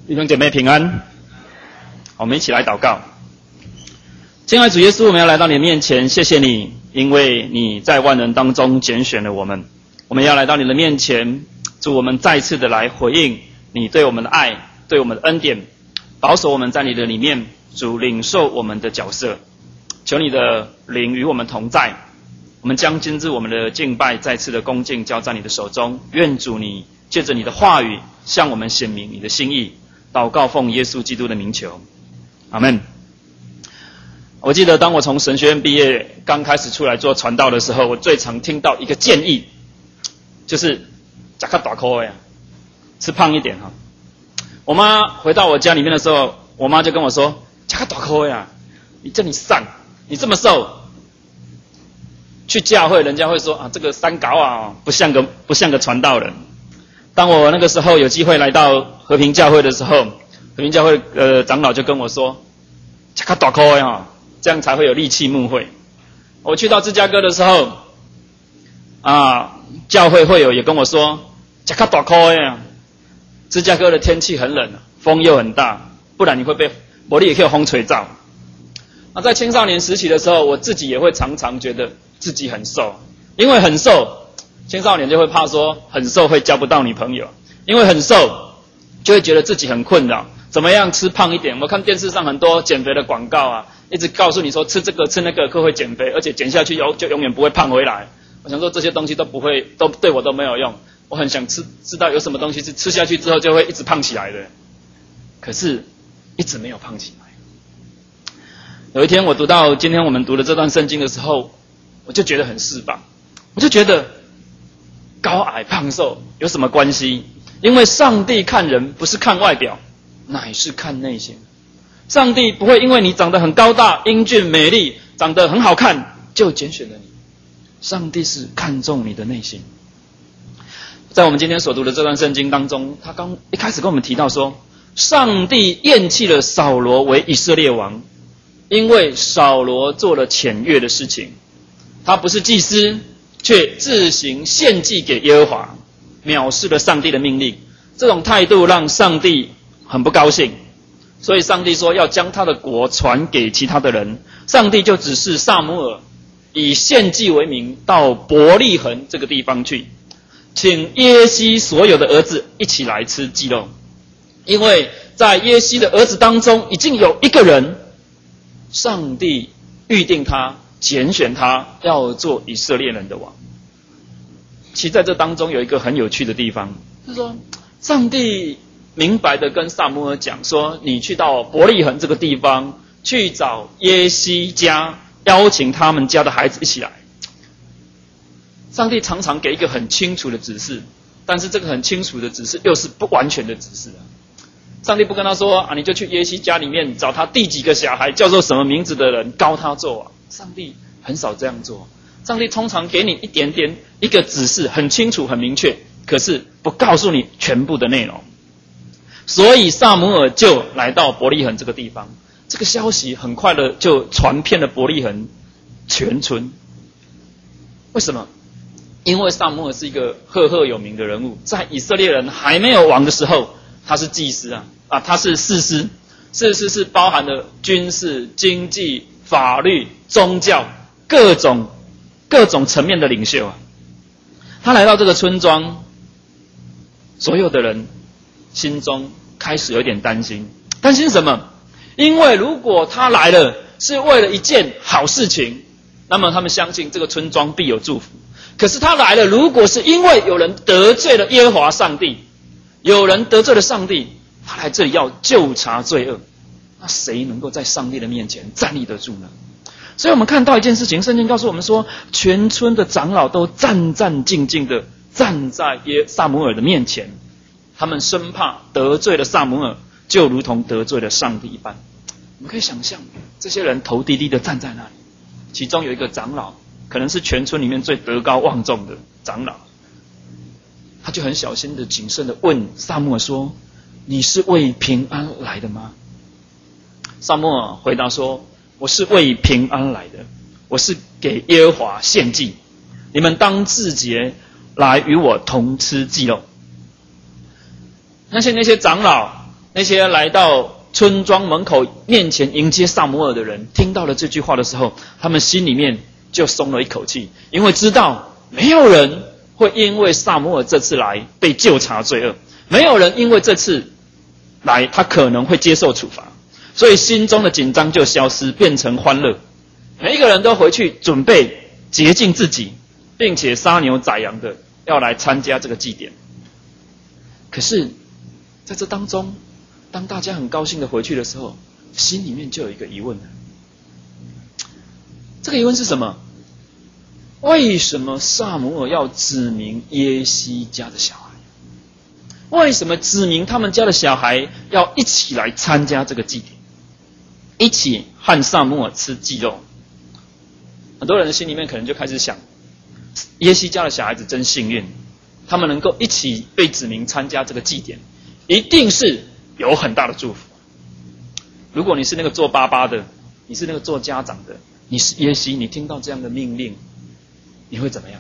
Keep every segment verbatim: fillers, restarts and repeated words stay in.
弟兄姐妹平安，好，我们一起来祷告。亲爱的主耶稣，我们要来到你的面前，谢谢你，因为你在万人当中拣选了我们。我们要来到你的面前，主，我们再次的来回应你对我们的爱，对我们的恩典，保守我们在你的里面，主，领受我们的角色。求你的灵与我们同在，我们将今日我们的敬拜再次的恭敬交在你的手中。愿主你借着你的话语向我们显明你的心意。祷告奉耶稣基督的名求，阿们。我记得当我从神学院毕业，刚开始出来做传道的时候，我最常听到一个建议，就是吃较大口的呀，吃胖一点哈。我妈回到我家里面的时候，我妈就跟我说：“吃较大口的呀，你这你瘦，你这么瘦，去教会人家会说啊，这个三高啊，不像个不像个传道人。”当我那个时候有机会来到和平教会的时候，和平教会呃长老就跟我说：“吃较大口的哈。”这样才会有力气牧会。我去到芝加哥的时候，啊，教会会友也跟我说，吃较大口的，芝加哥的天气很冷，风又很大，不然你会被，不然你也可以风吹走。那在青少年时期的时候，我自己也会常常觉得自己很瘦，因为很瘦，青少年就会怕说很瘦会交不到女朋友，因为很瘦就会觉得自己很困扰，怎么样吃胖一点？我看电视上很多减肥的广告啊。一直告诉你说吃这个吃那个可会减肥，而且减下去就就永远不会胖回来。我想说这些东西都不会，都对我都没有用。我很想吃，知道有什么东西是吃下去之后就会一直胖起来的，可是一直没有胖起来。有一天我读到今天我们读的这段圣经的时候，我就觉得很释放，我就觉得高矮胖瘦有什么关系？因为上帝看人不是看外表，乃是看内心。上帝不会因为你长得很高大、英俊、美丽、长得很好看，就拣选了你。上帝是看重你的内心。在我们今天所读的这段圣经当中，他刚一开始跟我们提到说，上帝厌弃了扫罗为以色列王，因为扫罗做了僭越的事情。他不是祭司，却自行献祭给耶和华，藐视了上帝的命令。这种态度让上帝很不高兴。所以上帝说要将他的国传给其他的人，上帝就指示撒母耳以献祭为名到伯利恒这个地方去，请耶西所有的儿子一起来吃祭肉，因为在耶西的儿子当中已经有一个人，上帝预定他，拣选他要做以色列人的王。其实在这当中有一个很有趣的地方，就是说上帝明白的跟撒母耳讲说，你去到伯利恒这个地方去找耶西家，邀请他们家的孩子一起来。上帝常常给一个很清楚的指示，但是这个很清楚的指示又是不完全的指示啊。上帝不跟他说啊，你就去耶西家里面找他第几个小孩叫做什么名字的人膏他做啊。上帝很少这样做，上帝通常给你一点点一个指示，很清楚很明确，可是不告诉你全部的内容。所以撒母耳就来到伯利恒这个地方，这个消息很快的就传遍了伯利恒全村。为什么？因为撒母耳是一个赫赫有名的人物，在以色列人还没有王的时候，他是祭司啊，啊，他是士师，士师是包含了军事、经济、法律、宗教各种各种层面的领袖啊。他来到这个村庄，所有的人心中开始有点担心，担心什么？因为如果他来了是为了一件好事情，那么他们相信这个村庄必有祝福。可是他来了，如果是因为有人得罪了耶和华上帝，有人得罪了上帝，他来这里要究察罪恶，那谁能够在上帝的面前站立得住呢？所以我们看到一件事情，圣经告诉我们说，全村的长老都战战兢兢的站在耶撒母耳的面前，他们生怕得罪了撒母耳，就如同得罪了上帝一般。我们可以想象，这些人头低低的站在那里，其中有一个长老，可能是全村里面最德高望重的长老，他就很小心的、谨慎的问撒母耳说：“你是为平安来的吗？”撒母耳回答说：“我是为平安来的，我是给耶和华献祭，你们当自洁来与我同吃祭肉。”那些那些长老那些来到村庄门口面前迎接撒母耳的人，听到了这句话的时候，他们心里面就松了一口气，因为知道没有人会因为撒母耳这次来被究察罪恶，没有人因为这次来他可能会接受处罚，所以心中的紧张就消失，变成欢乐。每一个人都回去准备洁净自己，并且杀牛宰羊的要来参加这个祭典。可是在这当中，当大家很高兴的回去的时候，心里面就有一个疑问了。这个疑问是什么？为什么撒母耳要指明耶西家的小孩？为什么指明他们家的小孩要一起来参加这个祭典，一起和撒母耳吃祭肉？很多人的心里面可能就开始想，耶西家的小孩子真幸运，他们能够一起被指明参加这个祭典，一定是有很大的祝福。如果你是那个做爸爸的，你是那个做家长的，你是耶西，你听到这样的命令，你会怎么样？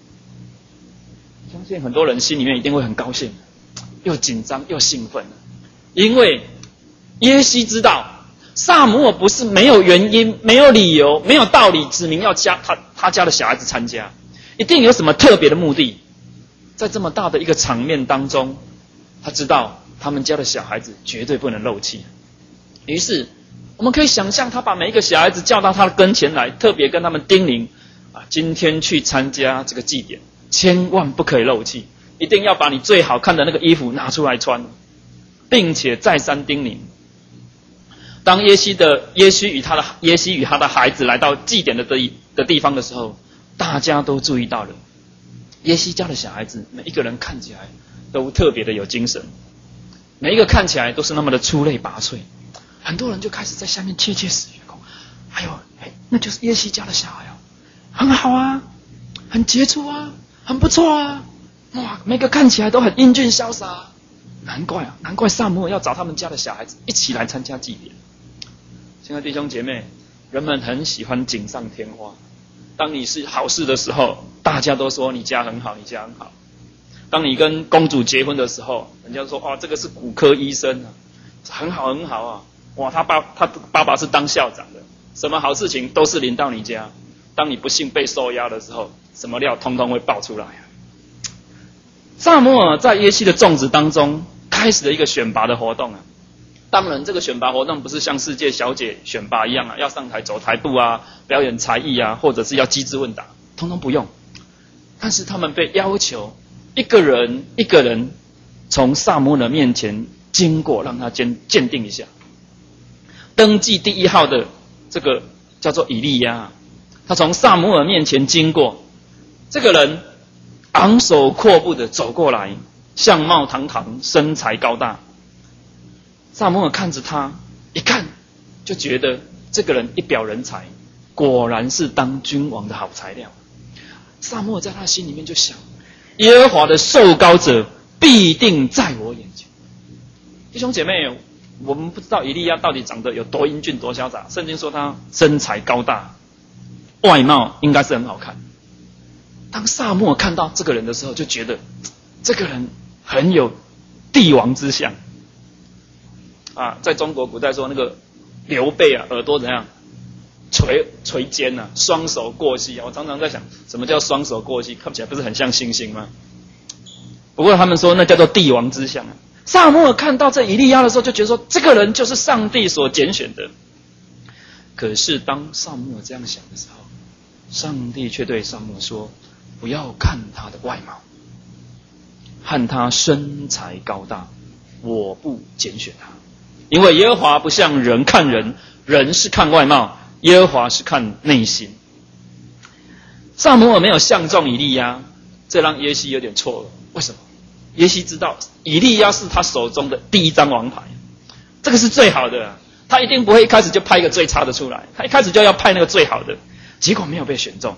相信很多人心里面一定会很高兴，又紧张又兴奋，因为耶西知道撒母耳不是没有原因、没有理由、没有道理指明要加他他家的小孩子参加，一定有什么特别的目的。在这么大的一个场面当中，他知道他们家的小孩子绝对不能漏气。于是我们可以想象，他把每一个小孩子叫到他的跟前来，特别跟他们叮咛啊，今天去参加这个祭典，千万不可以漏气，一定要把你最好看的那个衣服拿出来穿，并且再三叮咛。当耶西的耶西与他的耶西与他的孩子来到祭典的地的地方的时候，大家都注意到了，耶西家的小孩子每一个人看起来都特别的有精神，每一个看起来都是那么的出类拔萃。很多人就开始在下面窃窃私语，哎呦，哎，那就是耶西家的小孩哦，很好啊，很杰出啊，很不错啊，哇，每个看起来都很英俊潇洒，难怪啊，难怪撒母耳要找他们家的小孩子一起来参加祭典。亲爱的弟兄姐妹，人们很喜欢锦上添花。当你是好事的时候，大家都说你家很好，你家很好。当你跟公主结婚的时候，人家说哦，这个是骨科医生啊，很好很好啊。哇，他爸他爸爸是当校长的，什么好事情都是临到你家。当你不幸被收押的时候，什么料通通会爆出来啊。撒母耳在耶西的种植当中开始了一个选拔的活动啊。当然这个选拔活动不是像世界小姐选拔一样啊，要上台走台步啊，表演才艺啊，或者是要机智问答，通通不用。但是他们被要求一个人一个人从撒母耳面前经过，让他鉴鉴定一下。登记第一号的这个叫做以利亚，他从撒母耳面前经过，这个人昂首阔步的走过来，相貌堂堂，身材高大。撒母耳看着他，一看就觉得这个人一表人才，果然是当君王的好材料。撒母耳在他心里面就想，耶和华的受膏者必定在我眼前。弟兄姐妹，我们不知道以利亚到底长得有多英俊多潇洒，圣经说他身材高大，外貌应该是很好看。当撒母耳看到这个人的时候，就觉得这个人很有帝王之相啊。在中国古代说那个刘备啊，耳朵怎样垂垂肩啊，双手过膝啊。我常常在想，什么叫双手过膝？看起来不是很像猩猩吗？不过他们说那叫做帝王之相啊。撒母耳看到这以利亚的时候，就觉得说这个人就是上帝所拣选的。可是当撒母耳这样想的时候，上帝却对撒母耳说，不要看他的外貌，和他身材高大，我不拣选他。因为耶和华不像人看人，人是看外貌，耶和华是看内心。撒母耳没有相中以利亚，这让耶西有点错了。为什么？耶西知道以利亚是他手中的第一张王牌，这个是最好的啊，他一定不会一开始就派一个最差的出来，他一开始就要派那个最好的，结果没有被选中。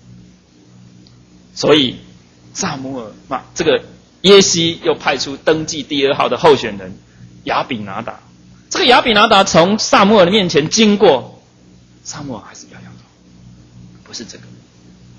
所以撒母耳嘛，这个耶西又派出登记第二号的候选人亚比拿达。这个亚比拿达从撒母耳的面前经过，撒母耳还是摇摇头，不是这个，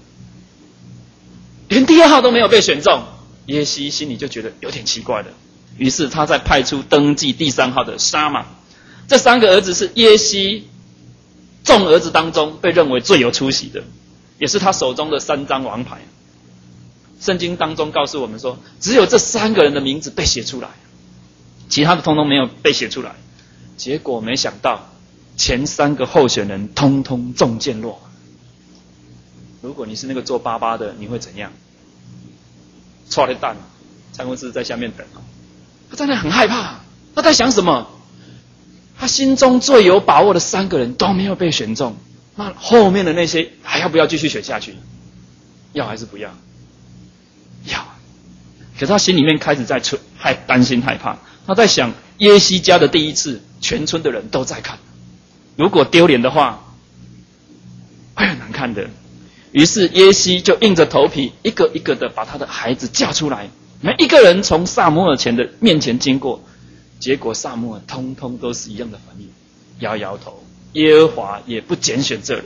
连第二号都没有被选中。耶西心里就觉得有点奇怪了， 于是他再派出登记第三号的沙玛。这三个儿子是耶西众儿子当中被认为最有出息的，也是他手中的三张王牌。圣经当中告诉我们说，只有这三个人的名字被写出来，其他的通通没有被写出来。结果没想到前三个候选人通通中箭落马。如果你是那个做爸爸的，你会怎样？抓了蛋，蔡公司在下面等。他在那很害怕，他在想什么？他心中最有把握的三个人都没有被选中，那后面的那些还要不要继续选下去？要还是不要？要。可是他心里面开始在害担心害怕，他在想耶西家的第一次，全村的人都在看，如果丢脸的话，会很难看的。于是耶西就硬着头皮一个一个的把他的孩子叫出来，每一个人从撒母耳前的面前经过，结果撒母耳通通都是一样的反应，摇摇头，耶和华也不拣选这人。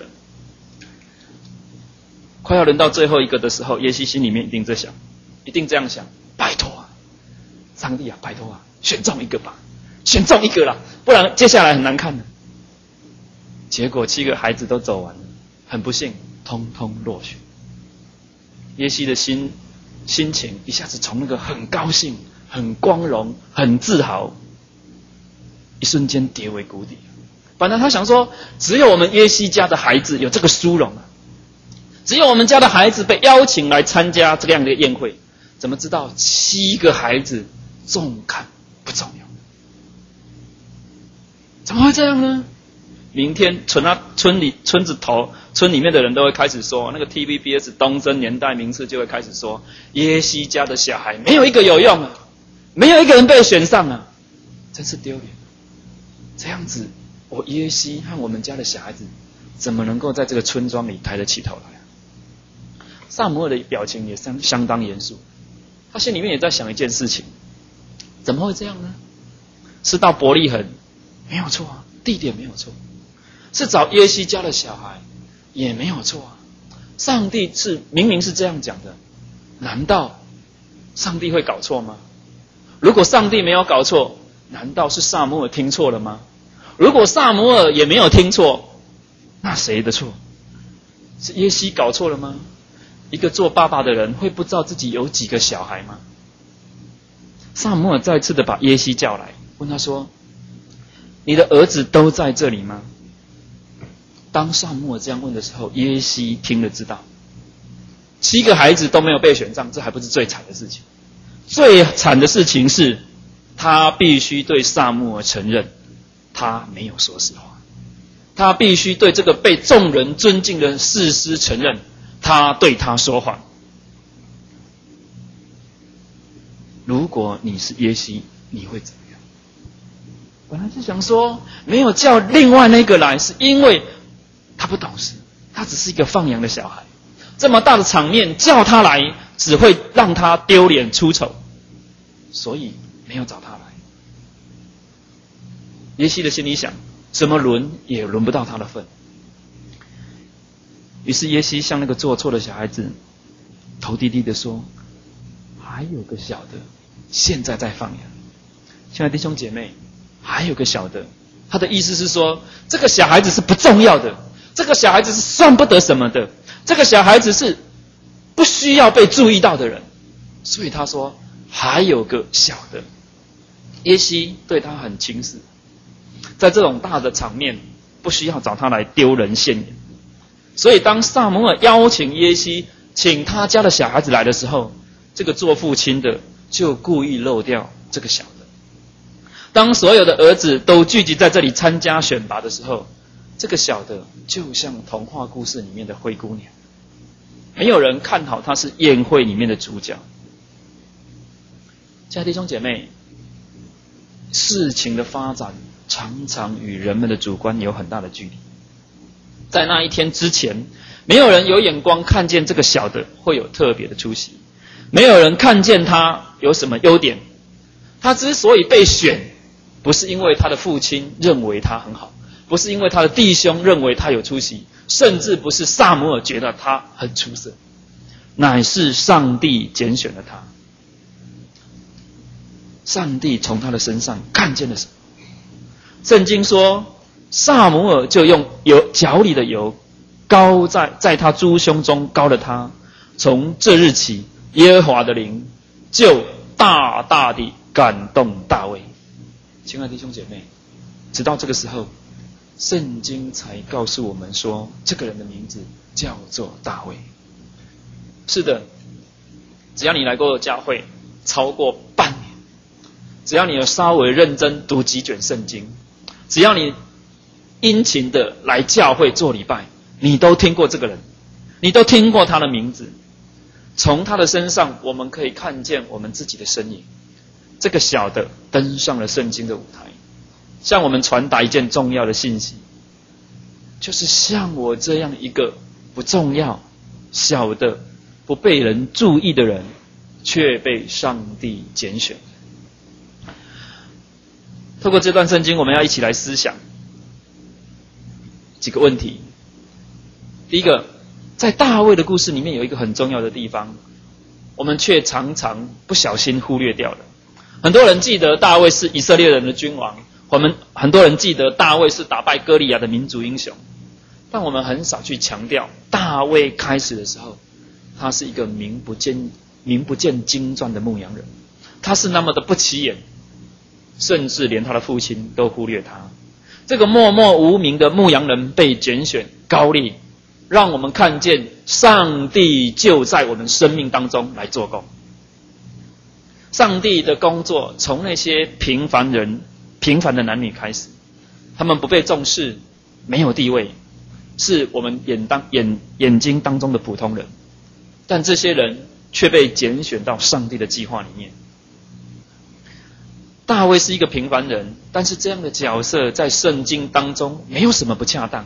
快要轮到最后一个的时候，耶西心里面一定在想，一定这样想，拜托啊，上帝啊，拜托啊，选中一个吧，选中一个啦，不然接下来很难看的。结果七个孩子都走完了，很不幸，通通落选。耶西的心心情一下子从那个很高兴、很光荣、很自豪，一瞬间跌为谷底。本来他想说，只有我们耶西家的孩子有这个殊荣啊，只有我们家的孩子被邀请来参加这样的宴会，怎么知道七个孩子重看不重要？怎么会这样呢？明天村啊村里村子头村里面的人都会开始说，那个 T V B S 东森年代名次就会开始说，耶西家的小孩没有一个有用啊，没有一个人被选上啊，真是丢脸。这样子，我耶西和我们家的小孩子怎么能够在这个村庄里抬得起头来啊？撒母耳的表情也相相当严肃，他心里面也在想一件事情，怎么会这样呢？是到伯利恒没有错啊，地点没有错，是找耶西家的小孩也没有错啊。上帝是明明是这样讲的，难道上帝会搞错吗？如果上帝没有搞错，难道是撒母耳听错了吗？如果撒母耳也没有听错，那谁的错？是耶西搞错了吗？一个做爸爸的人会不知道自己有几个小孩吗？撒母耳再次的把耶西叫来，问他说，你的儿子都在这里吗？当撒母耳这样问的时候，耶西听了知道，七个孩子都没有被选上，这还不是最惨的事情。最惨的事情是，他必须对撒母耳承认，他没有说实话。他必须对这个被众人尊敬的士师承认，他对他说谎。如果你是耶西，你会怎么样？本来是想说，没有叫另外那个来，是因为他不懂事，他只是一个放羊的小孩。这么大的场面叫他来，只会让他丢脸出丑，所以没有找他来。耶西的心里想，怎么轮也轮不到他的份。于是耶西向那个做错的小孩子头低低的说，还有个小的现在在放羊。亲爱的弟兄姐妹，还有个小的，他的意思是说，这个小孩子是不重要的，这个小孩子是算不得什么的，这个小孩子是不需要被注意到的人。所以他说还有个小的。耶西对他很轻视，在这种大的场面不需要找他来丢人现眼。所以当撒母耳邀请耶西请他家的小孩子来的时候，这个做父亲的就故意漏掉这个小的。当所有的儿子都聚集在这里参加选拔的时候，这个小的就像童话故事里面的灰姑娘，没有人看好他是宴会里面的主角。亲爱的弟兄姐妹，事情的发展常常与人们的主观有很大的距离。在那一天之前，没有人有眼光看见这个小的会有特别的出息，没有人看见他有什么优点。他之所以被选，不是因为他的父亲认为他很好，不是因为他的弟兄认为他有出息，甚至不是撒母耳觉得他很出色，乃是上帝拣选了他。 上帝从他的身上看见了什么？圣经说，撒母耳就用油脚里的油膏在在他猪胸中膏了他。从这日起，耶和华的灵就大大地感动大卫。亲爱的弟兄姐妹，直到这个时候，圣经才告诉我们说，这个人的名字叫做大卫。是的，只要你来过教会超过半年，只要你有稍微认真读几卷圣经，只要你殷勤的来教会做礼拜，你都听过这个人，你都听过他的名字。从他的身上，我们可以看见我们自己的身影。这个小的登上了圣经的舞台，向我们传达一件重要的信息，就是像我这样一个不重要、小的、不被人注意的人，却被上帝拣选。透过这段圣经，我们要一起来思想几个问题。第一个，在大卫的故事里面有一个很重要的地方，我们却常常不小心忽略掉了。很多人记得大卫是以色列人的君王，我们很多人记得大卫是打败歌利亚的民族英雄，但我们很少去强调，大卫开始的时候，他是一个名不见名不见经传的牧羊人，他是那么的不起眼，甚至连他的父亲都忽略他。这个默默无名的牧羊人被拣选膏立，让我们看见上帝就在我们生命当中来做工。上帝的工作从那些平凡人、平凡的男女开始，他们不被重视，没有地位，是我们眼当眼眼睛当中的普通人，但这些人却被拣选到上帝的计划里面。大卫是一个平凡人，但是这样的角色在圣经当中没有什么不恰当。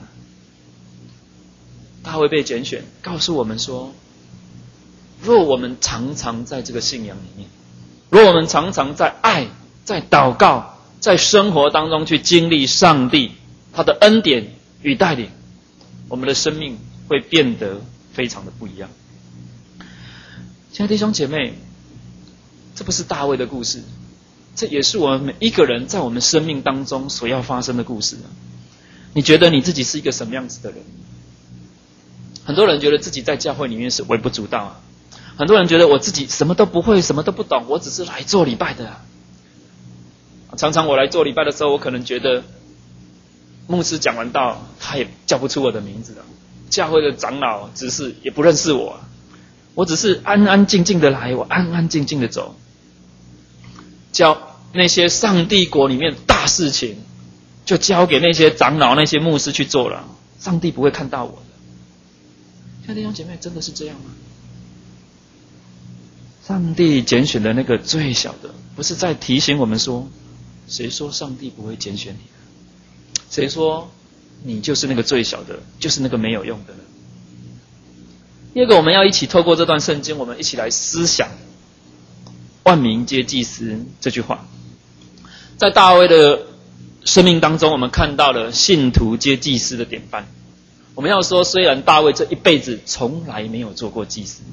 大卫被拣选，告诉我们说，若我们常常在这个信仰里面，若我们常常在爱、在祷告、在生活当中去经历上帝他的恩典与带领，我们的生命会变得非常的不一样。亲爱的弟兄姐妹，这不是大卫的故事，这也是我们每一个人在我们生命当中所要发生的故事。你觉得你自己是一个什么样子的人？很多人觉得自己在教会里面是微不足道啊，很多人觉得我自己什么都不会，什么都不懂，我只是来做礼拜的啊。常常我来做礼拜的时候，我可能觉得牧师讲完道，他也叫不出我的名字了，教会的长老执事也不认识我，我只是安安静静的来，我安安静静的走。教那些上帝国里面大事情，就交给那些长老、那些牧师去做了，上帝不会看到我的。亲爱的弟兄姐妹，真的是这样吗？上帝拣选的那个最小的，不是在提醒我们说，谁说上帝不会拣选你？谁说你就是那个最小的，就是那个没有用的呢？第二个，我们要一起透过这段圣经，我们一起来思想万民皆祭司这句话。在大卫的生命当中，我们看到了信徒皆祭司的典范。我们要说，虽然大卫这一辈子从来没有做过祭司，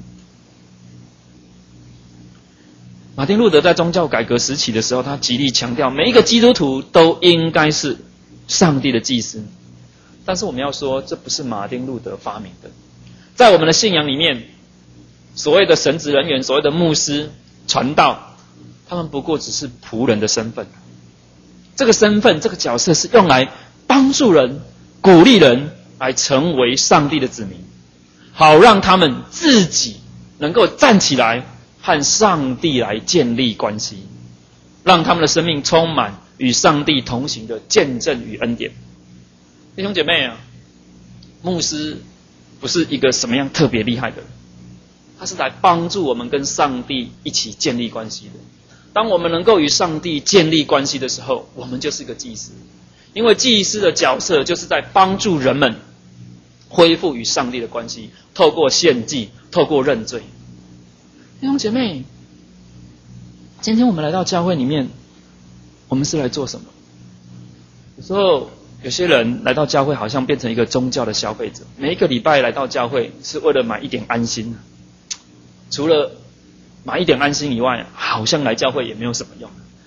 马丁路德在宗教改革时期的时候，他极力强调每一个基督徒都应该是上帝的祭司。但是我们要说，这不是马丁路德发明的。在我们的信仰里面，所谓的神职人员、所谓的牧师、传道，他们不过只是仆人的身份。这个身份、这个角色是用来帮助人、鼓励人来成为上帝的子民，好让他们自己能够站起来和上帝来建立关系，让他们的生命充满与上帝同行的见证与恩典。弟兄姐妹啊，牧师不是一个什么样特别厉害的人，他是来帮助我们跟上帝一起建立关系的。当我们能够与上帝建立关系的时候，我们就是一个祭司，因为祭司的角色就是在帮助人们恢复与上帝的关系，透过献祭，透过认罪。弟兄姐妹，今天我们来到教会里面，我们是来做什么？有时候有些人来到教会好像变成一个宗教的消费者，每一个礼拜来到教会是为了买一点安心，除了买一点安心以外，好像来教会也没有什么用。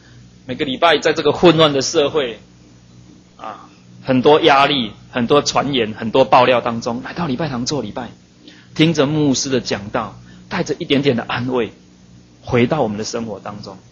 每个礼拜在这个混乱的社会啊，很多压力，很多传言，很多爆料当中，来到礼拜堂做礼拜，听着牧师的讲道，带着一点点的安慰，回到我们的生活当中，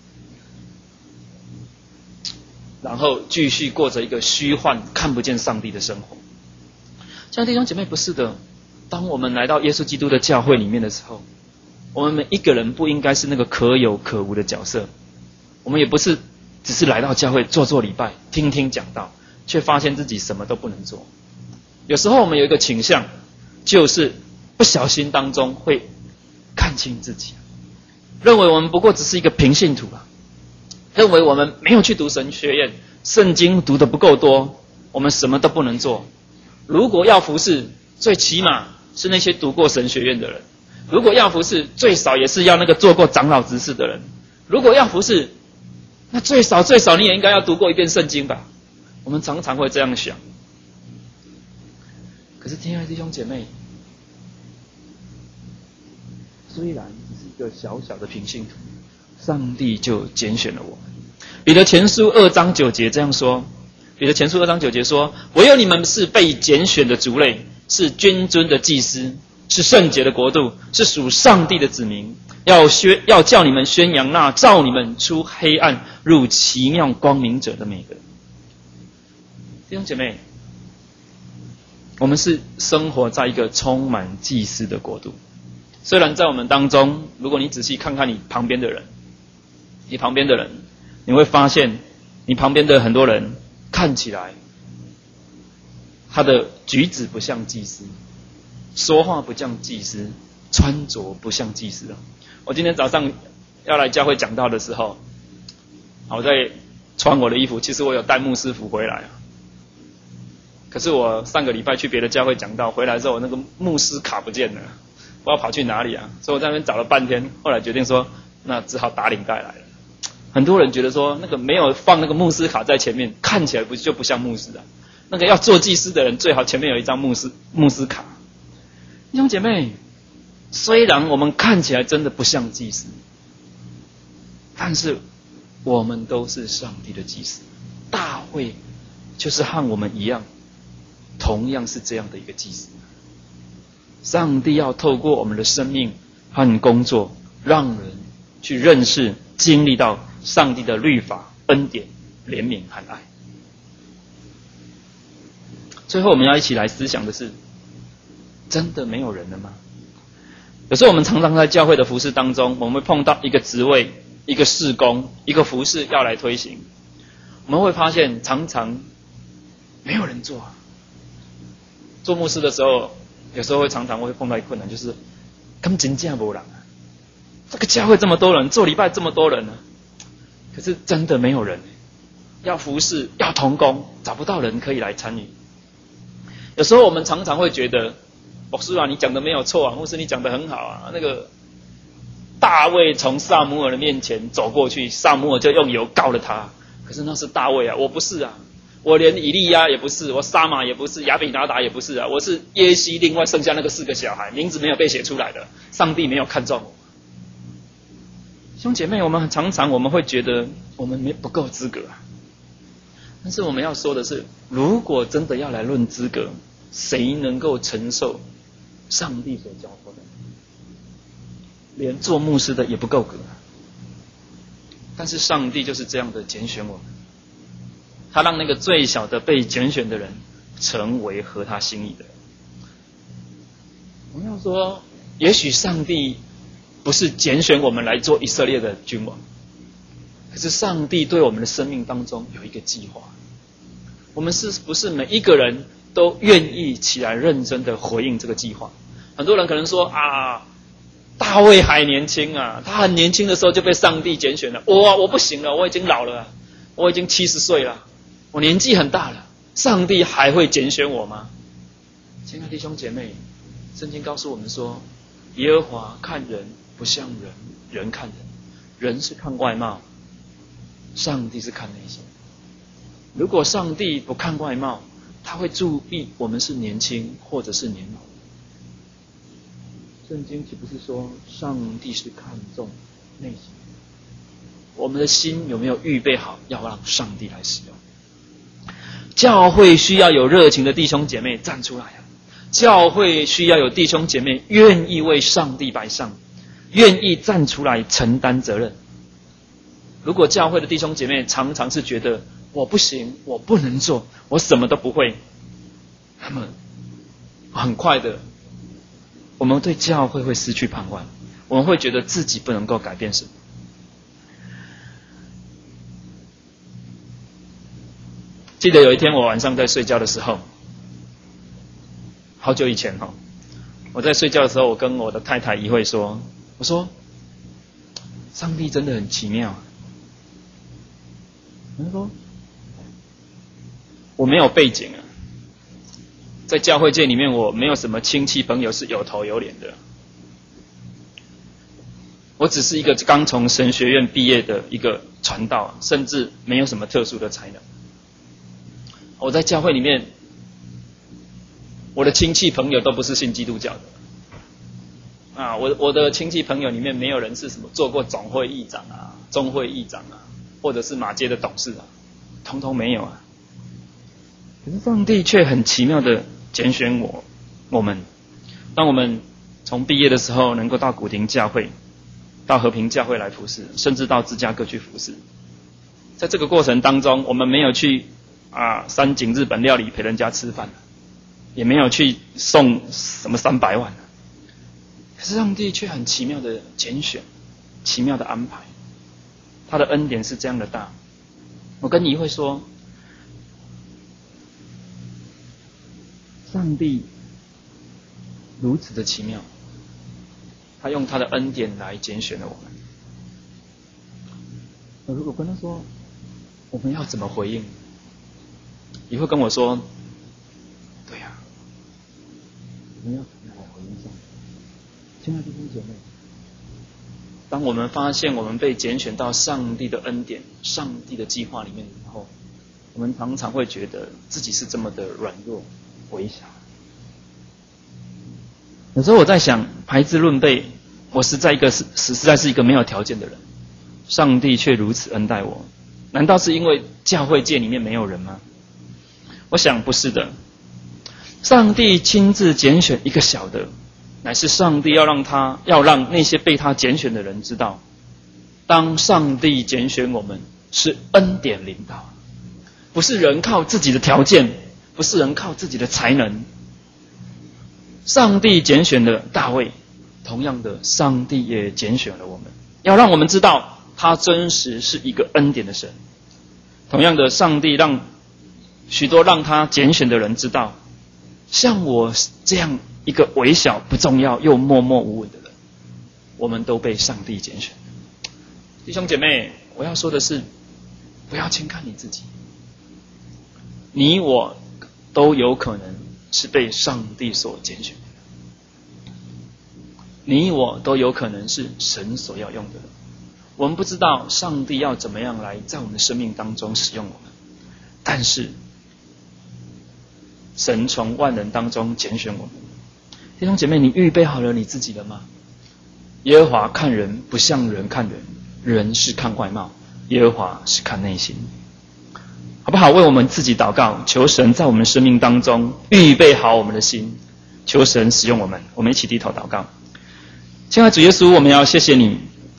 然后继续过着一个虚幻、看不见上帝的生活。亲爱的弟兄姐妹，不是的。当我们来到耶稣基督的教会里面的时候，我们每一个人不应该是那个可有可无的角色。我们也不是只是来到教会做做礼拜，听听讲道，却发现自己什么都不能做。有时候我们有一个倾向，就是不小心当中会看清自己，认为我们不过只是一个平信徒啊，认为我们没有去读神学院，圣经读得不够多，我们什么都不能做。如果要服侍，最起码是那些读过神学院的人；如果要服侍，最少也是要那个做过长老执事的人；如果要服侍，那最少最少你也应该要读过一遍圣经吧。我们常常会这样想。可是亲爱的弟兄姐妹，虽然只是一个小小的平信徒，上帝就拣选了我们。彼得前书二章九节这样说，彼得前书二章九节说，唯有你们是被拣选的族类，是君尊的祭司，是圣洁的国度，是属上帝的子民，要宣要叫你们宣扬那召你们出黑暗入奇妙光明者的美德。弟兄姐妹，我们是生活在一个充满祭司的国度。虽然在我们当中，如果你仔细看看你旁边的人，你旁边的人，你会发现你旁边的很多人看起来他的举止不像祭司，说话不像祭司，穿着不像祭司。我今天早上要来教会讲道的时候，我在穿我的衣服，其实我有带牧师服回来啊。可是我上个礼拜去别的教会讲道，回来之后那个牧师卡不见了，不知道跑去哪里啊，所以我在那边找了半天，后来决定说，那只好打领带来了。很多人觉得说，那个没有放那个牧师卡在前面，看起来不就不像牧师啊？那个要做祭司的人，最好前面有一张牧师牧师卡。弟兄姐妹，虽然我们看起来真的不像祭司，但是我们都是上帝的祭司。大卫就是和我们一样，同样是这样的一个祭司。上帝要透过我们的生命和工作，让人去认识、经历到上帝的律法、恩典、怜悯和爱。最后我们要一起来思想的是，真的没有人了吗？有时候我们常常在教会的服事当中，我们会碰到一个职位、一个事工、一个服事要来推行，我们会发现常常没有人做。做牧师的时候，有时候会常常会碰到一个困难，就是根本真正没人啊！这个教会这么多人，做礼拜这么多人呢、啊，可是真的没有人，要服事要同工，找不到人可以来参与。有时候我们常常会觉得，牧师啊，你讲的没有错啊，牧师你讲的很好啊。那个大卫从撒母耳的面前走过去，撒母耳就用油膏了他。可是那是大卫啊，我不是啊，我连以利亚也不是，我撒玛也不是，亚比拿达也不是啊，我是耶西另外剩下那个四个小孩，名字没有被写出来的，上帝没有看中我。兄姐妹，我们常常我们会觉得我们没不够资格啊。但是我们要说的是，如果真的要来论资格，谁能够承受上帝所交托的？连做牧师的也不够格。但是上帝就是这样的拣选我们，他让那个最小的被拣选的人成为合他心意的人。我们要说，也许上帝不是拣选我们来做以色列的君王，可是上帝对我们的生命当中有一个计划。我们是不是每一个人都愿意起来认真的回应这个计划？很多人可能说啊，大卫还年轻啊，他很年轻的时候就被上帝拣选了。我我不行了，我已经老了，我已经七十岁了，我年纪很大了，上帝还会拣选我吗？亲爱的弟兄姐妹，圣经告诉我们说，耶和华看人不像人，人看人，人是看外貌，上帝是看内心。如果上帝不看外貌，他会注意我们是年轻或者是年老。圣经岂不是说上帝是看重内心？ 我们的心有没有预备好要让上帝来使用？教会需要有热情的弟兄姐妹站出来啊！教会需要有弟兄姐妹愿意为上帝摆上，愿意站出来承担责任。如果教会的弟兄姐妹常常是觉得我不行，我不能做，我什么都不会，那么很快的，我们对教会会失去盼望，我们会觉得自己不能够改变什么。记得有一天我晚上在睡觉的时候，好久以前哈，我在睡觉的时候，我跟我的太太怡慧说，我说上帝真的很奇妙。他说我没有背景啊，在教会界里面我没有什么亲戚朋友是有头有脸的，我只是一个刚从神学院毕业的一个传道，甚至没有什么特殊的才能。我在教会里面，我的亲戚朋友都不是信基督教的啊，我我的亲戚朋友里面没有人是什么做过总会议长啊、中会议长啊，或者是马街的董事啊，通通没有啊。可是上帝却很奇妙的拣选我我们，当我们从毕业的时候能够到古亭教会、到和平教会来服侍，甚至到芝加哥去服侍。在这个过程当中，我们没有去啊三井日本料理陪人家吃饭，也没有去送什么三百万，可是上帝却很奇妙的拣选，奇妙的安排，他的恩典是这样的大。我跟你会说，上帝如此的奇妙，他用他的恩典来拣选了我们。我如果跟他说我们要怎么回应，你会跟我说，对呀、啊，我们要怎么来回应上帝？亲爱的弟兄姐妹，当我们发现我们被拣选到上帝的恩典、上帝的计划里面以后，我们常常会觉得自己是这么的软弱、微小。有时候我在想，排字论辈，我实在一个实实在是一个没有条件的人，上帝却如此恩待我，难道是因为教会界里面没有人吗？我想不是的，上帝亲自拣选一个小的，乃是上帝要让他要让那些被他拣选的人知道，当上帝拣选我们，是恩典临到，不是人靠自己的条件，不是人靠自己的才能。上帝拣选了大卫，同样的，上帝也拣选了我们，要让我们知道他真实是一个恩典的神。同样的，上帝让许多让他拣选的人知道，像我这样一个微小、不重要又默默无闻的人，我们都被上帝拣选。弟兄姐妹，我要说的是，不要轻看你自己，你我都有可能是被上帝所拣选的，你我都有可能是神所要用的人。我们不知道上帝要怎么样来在我们的生命当中使用我们，但是神从万人当中拣选我们。弟兄姐妹，你预备好了你自己了吗？耶和华看人不像人看人，人是看外貌，耶和华是看内心。好不好？为我们自己祷告，求神在我们的生命当中预备好我们的心，求神使用我们。我们一起低头祷告。亲爱的主耶稣，我们要谢谢你，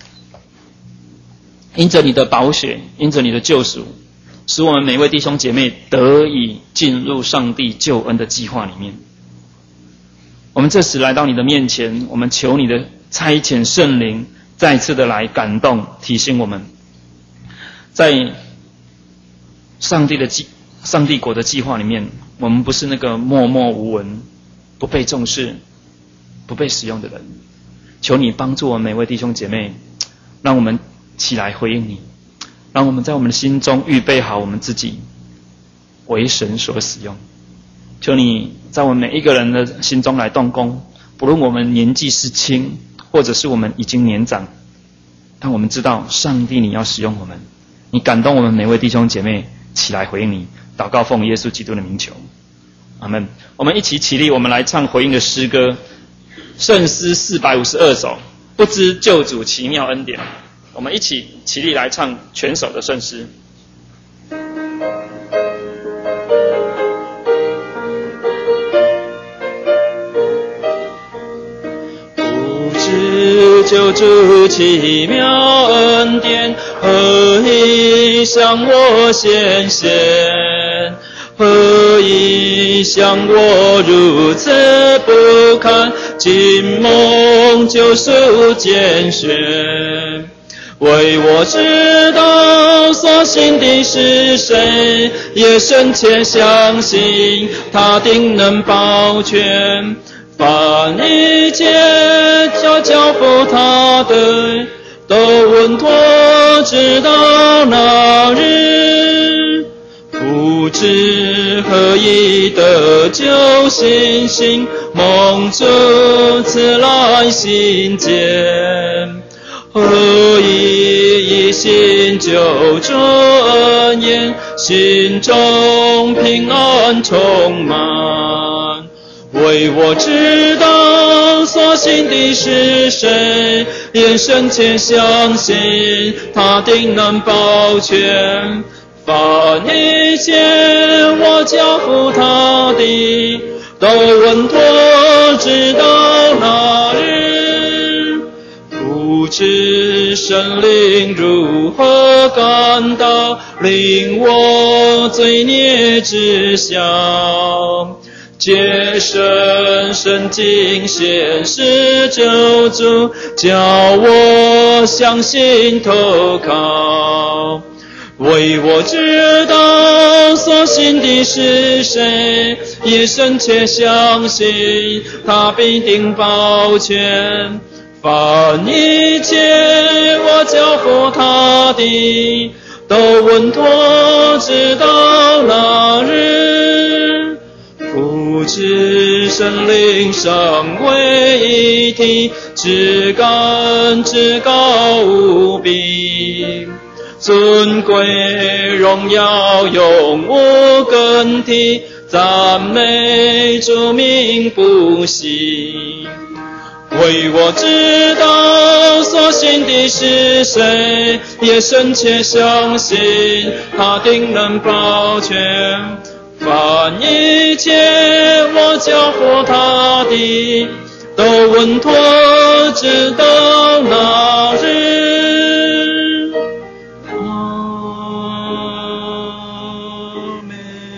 因着你的宝血，因着你的救赎，使我们每位弟兄姐妹得以进入上帝救恩的计划里面。我们这时来到你的面前，我们求你的差遣圣灵再次的来感动提醒我们，在上帝的计上帝国的计划里面，我们不是那个默默无闻、不被重视、不被使用的人。求你帮助我们每位弟兄姐妹，让我们起来回应你，让我们在我们的心中预备好我们自己为神所使用。求你在我们每一个人的心中来动工，不论我们年纪是轻，或者是我们已经年长，让我们知道上帝你要使用我们，你感动我们每位弟兄姐妹起来回应你。祷告奉耶稣基督的名求，阿们。我们一起起立，我们来唱回应的诗歌，圣诗四百五十二首，不知救主奇妙恩典。 我们一起起立来唱全首的圣诗。救主奇妙恩典，何以向我显现？何以向我如此不堪？今蒙救赎拣选，为我知道所信的是谁，也深切相信他定能保全。凡一切要交付他的，都稳妥，直到那日。不知何以得救信心，蒙主赐来心间。何以一心救主恩言，心中平安充满。为我知道所信的是谁，也深切相信他定能保全。凡一切我交付他的，都稳妥，直到那日。不知神灵如何感到，令我罪孽知晓。借深深经显示救主，叫我相信投靠。为我知道所信的是谁，也深切相信他必定保全。凡一切我交付他的，都稳妥，直到那日。不知神灵尚为一体，至高至高无比，尊贵荣耀永无更替，赞美主名不息。为我知道所信的是谁，也深切相信他定能保全。凡一切我交付他的，都稳妥，直到那日。阿们。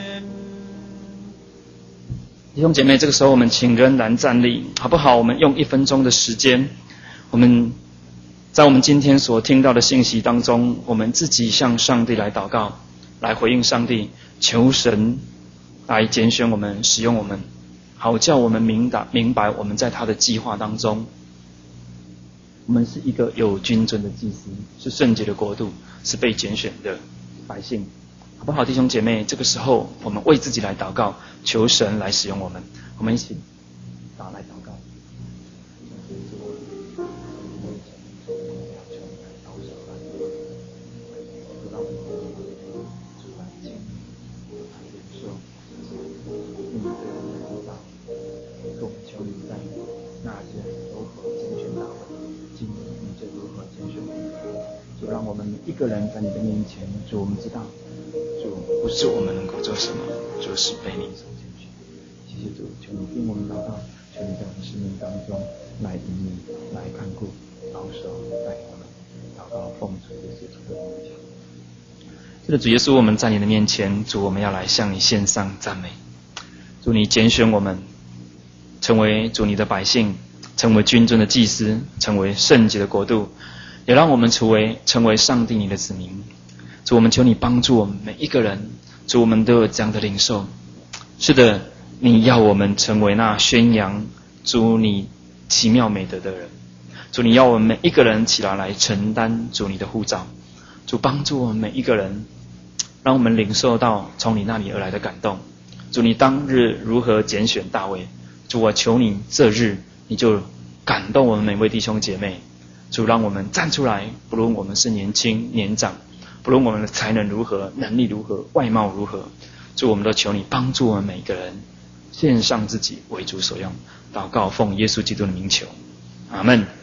弟兄姐妹，这个时候我们请仍然站立，好不好？我们用一分钟的时间，我们在我们今天所听到的信息当中，我们自己向上帝来祷告，来回应上帝，求神来拣选我们，使用我们，好叫我们明白明白我们在他的计划当中，我们是一个有君尊的祭司，是圣洁的国度，是被拣选的百姓，好不好？弟兄姐妹，这个时候我们为自己来祷告，求神来使用我们，我们一起打来祷告。主，让我们一个人在你的面前，主，我们知道，主不是我们能够做什么，主是被你所拣选。谢谢主，求你听我们祷告，求你在我们生命当中来引领、来看顾、保守、带领我们。祷告奉主耶稣基督的名。是的，主耶稣，我们在你的面前，主，我们要来向你献上赞美。主，你拣选我们，成为主你的百姓，成为君尊的祭司，成为圣洁的国度。也让我们成为成为上帝你的子民。主，我们求你帮助我们每一个人，主，我们都有这样的领受。是的，你要我们成为那宣扬主你奇妙美德的人。主，你要我们每一个人起来来承担主你的呼召。主，帮助我们每一个人，让我们领受到从你那里而来的感动。主，你当日如何拣选大卫，主，我求你这日你就感动我们每位弟兄姐妹。主，让我们站出来，不论我们是年轻年长，不论我们的才能如何，能力如何，外貌如何，主，我们都求你帮助我们每个人献上自己为主所用。祷告奉耶稣基督的名求，阿们。